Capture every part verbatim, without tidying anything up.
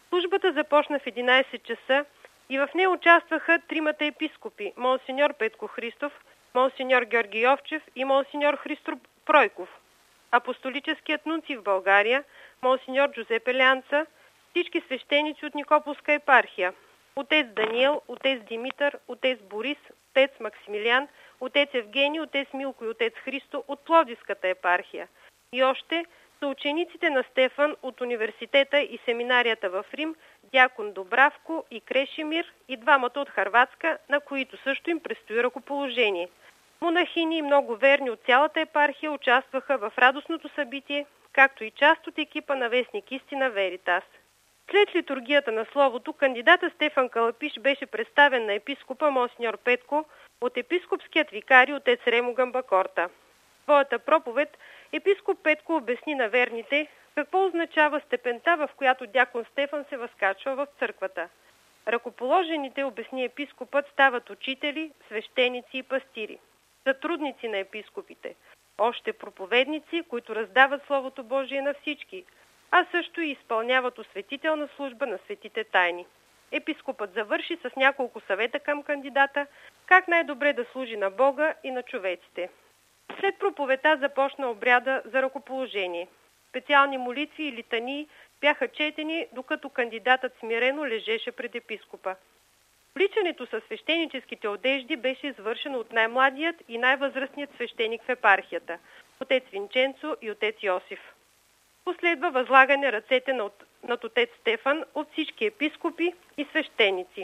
Службата започна в единайсет часа и в нея участваха тримата епископи – монсеньор Петко Христов, монсеньор Георги Йовчев и монсеньор Христо Пройков, апостолическият нунци в България, монсеньор Джузепе Лянца, всички свещеници от Никополска епархия, отец Даниел, отец Димитър, отец Борис, отец Максимилиан, отец Евгений, отец Милко и отец Христо от Пловдивската епархия и още са учениците на Стефан от университета и семинарията в Рим, дякон Добравко и Крешемир и двамата от Хърватска, на които също им предстои ръкоположение. Монахини и много верни от цялата епархия участваха в радостното събитие, както и част от екипа на вестник Истина Веритас. След литургията на словото, кандидата Стефан Калапиш беше представен на епископа монсеньор Петко от епископският викари отец Ремо Гамбакорта. В своята проповед епископ Петко обясни на верните какво означава степента, в която дякон Стефан се възкачва в църквата. Ръкоположените, обясни епископът, стават учители, свещеници и пастири, сътрудници на епископите, още проповедници, които раздават Словото Божие на всички, а също и изпълняват осветителна служба на светите тайни. Епископът завърши с няколко съвета към кандидата, как най-добре да служи на Бога и на човеците. След проповедта започна обряда за ръкоположение. Специални молитви и литании бяха четени, докато кандидатът смирено лежеше пред епископа. Обличането със свещеническите одежди беше извършено от най-младият и най-възрастният свещеник в епархията – отец Винченцо и отец Йосиф. Последва възлагане ръцете над отец Стефан от всички епископи и свещеници.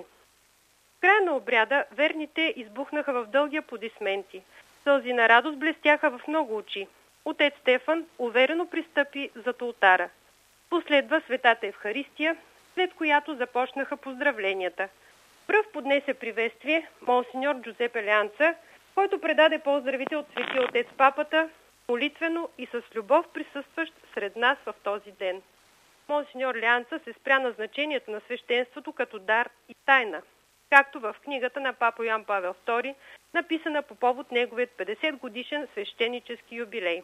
В края на обряда верните избухнаха в дълги аплодисменти. Сълзи на радост блестяха в много очи. Отец Стефан уверено пристъпи зад олтара. Последва светата Евхаристия, след която започнаха поздравленията. Пръв поднесе приветствие монсеньор Джузепе Лянца, който предаде поздравите от светия отец папата, молитвено и с любов присъстващ сред нас в този ден. Монсеньор Лянца се спря на значението на свещенството като дар и тайна, както в книгата на папа Йоан Павел втори, написана по повод неговият петдесет годишен свещенически юбилей.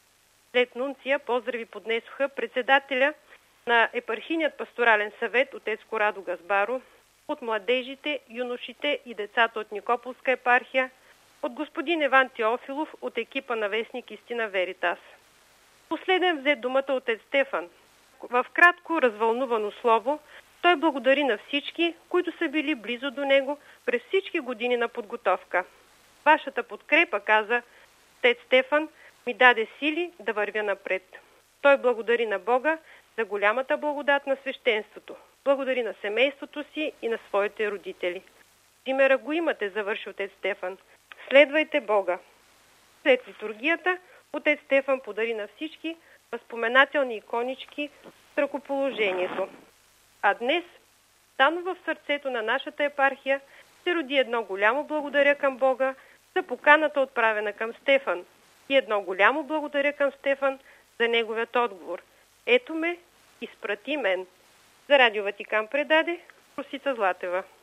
След нунция поздрави поднесоха председателя на епархийният пасторален съвет отец Корадо Газбаро, от младежите, юношите и децата от Никополска епархия, от господин Иван Теофилов от екипа на вестник Истина Веритас. Последен взе думата отец Стефан. В кратко развълнувано слово той благодари на всички, които са били близо до него през всички години на подготовка. Вашата подкрепа, каза отец Стефан, ми даде сили да вървя напред. Той благодари на Бога за голямата благодат на свещенството. Благодари на семейството си и на своите родители. Примера го имате, завърши отец Стефан. Следвайте Бога. След литургията, отец Стефан подари на всички възпоменателни иконички с ръкоположението. А днес, стано в сърцето на нашата епархия, се роди едно голямо благодаря към Бога за поканата, отправена към Стефан, и едно голямо благодаря към Стефан за неговият отговор. Ето ме, изпрати мен. За Радио Ватикан предаде Росица Златева.